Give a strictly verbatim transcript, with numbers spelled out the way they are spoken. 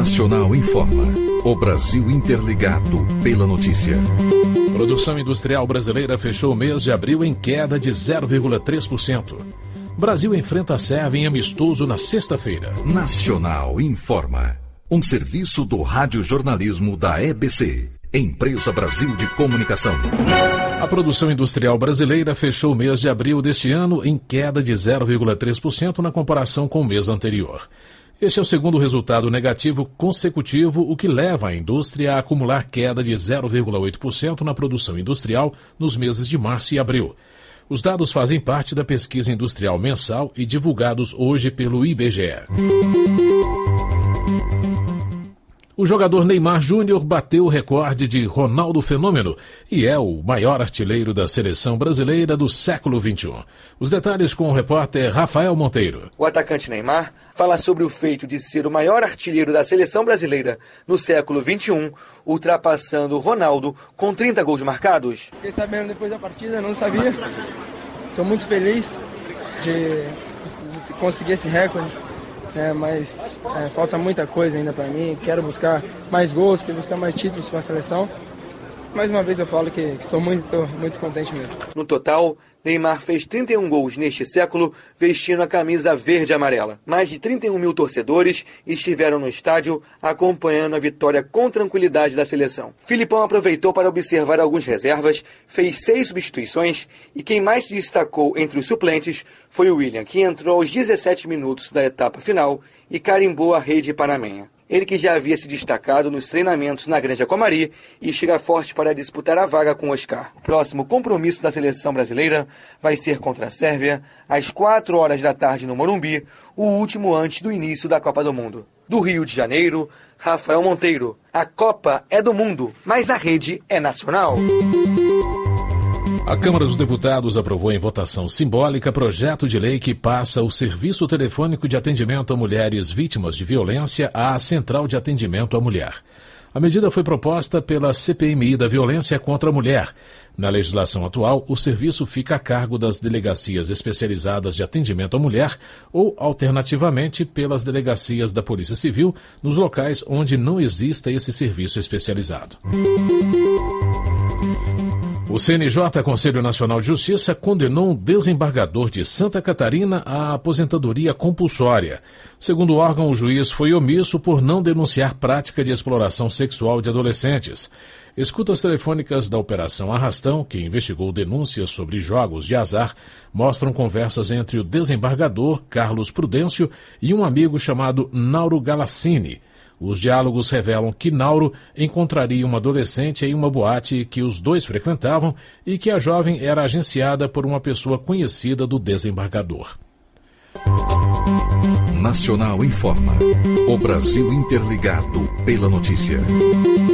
Nacional informa. O Brasil interligado pela notícia. Produção industrial brasileira fechou o mês de abril em queda de zero vírgula três por cento. Brasil enfrenta a Sérvia em amistoso na sexta-feira. Nacional informa. Um serviço do radiojornalismo da E B C, Empresa Brasil de Comunicação. A produção industrial brasileira fechou o mês de abril deste ano em queda de zero vírgula três por cento na comparação com o mês anterior. Este é o segundo resultado negativo consecutivo, o que leva a indústria a acumular queda de zero vírgula oito por cento na produção industrial nos meses de março e abril. Os dados fazem parte da pesquisa industrial mensal e divulgados hoje pelo I B G E. O jogador Neymar Júnior bateu o recorde de Ronaldo Fenômeno e é o maior artilheiro da seleção brasileira do século vinte e um. Os detalhes com o repórter Rafael Monteiro. O atacante Neymar fala sobre o feito de ser o maior artilheiro da seleção brasileira no século vinte e um, ultrapassando Ronaldo com trinta gols marcados. Fiquei sabendo depois da partida, não sabia. Estou muito feliz de, de conseguir esse recorde. É, mas é, falta muita coisa ainda para mim. Quero buscar mais gols, quero buscar mais títulos com a seleção. Mais uma vez eu falo que estou muito, muito contente mesmo. No total, Neymar fez trinta e um gols neste século vestindo a camisa verde e amarela. Mais de trinta e um mil torcedores estiveram no estádio acompanhando a vitória com tranquilidade da seleção. Filipão aproveitou para observar alguns reservas, fez seis substituições e quem mais se destacou entre os suplentes foi o William, que entrou aos dezessete minutos da etapa final e carimbou a rede panamenha. Ele que já havia se destacado nos treinamentos na Granja Comari e chega forte para disputar a vaga com Oscar. O próximo compromisso da seleção brasileira vai ser contra a Sérvia, às quatro horas da tarde no Morumbi, o último antes do início da Copa do Mundo. Do Rio de Janeiro, Rafael Monteiro. A Copa é do mundo, mas a rede é nacional. A Câmara dos Deputados aprovou em votação simbólica projeto de lei que passa o serviço telefônico de atendimento a mulheres vítimas de violência à Central de Atendimento à Mulher. A medida foi proposta pela C P M I da Violência contra a Mulher. Na legislação atual, o serviço fica a cargo das delegacias especializadas de atendimento à mulher ou, alternativamente, pelas delegacias da Polícia Civil nos locais onde não exista esse serviço especializado. O C N J, Conselho Nacional de Justiça, condenou um desembargador de Santa Catarina à aposentadoria compulsória. Segundo o órgão, o juiz foi omisso por não denunciar prática de exploração sexual de adolescentes. Escutas telefônicas da Operação Arrastão, que investigou denúncias sobre jogos de azar, mostram conversas entre o desembargador, Carlos Prudêncio, e um amigo chamado Nauro Galassini. Os diálogos revelam que Nauro encontraria uma adolescente em uma boate que os dois frequentavam e que a jovem era agenciada por uma pessoa conhecida do desembargador. Nacional informa. O Brasil interligado pela notícia.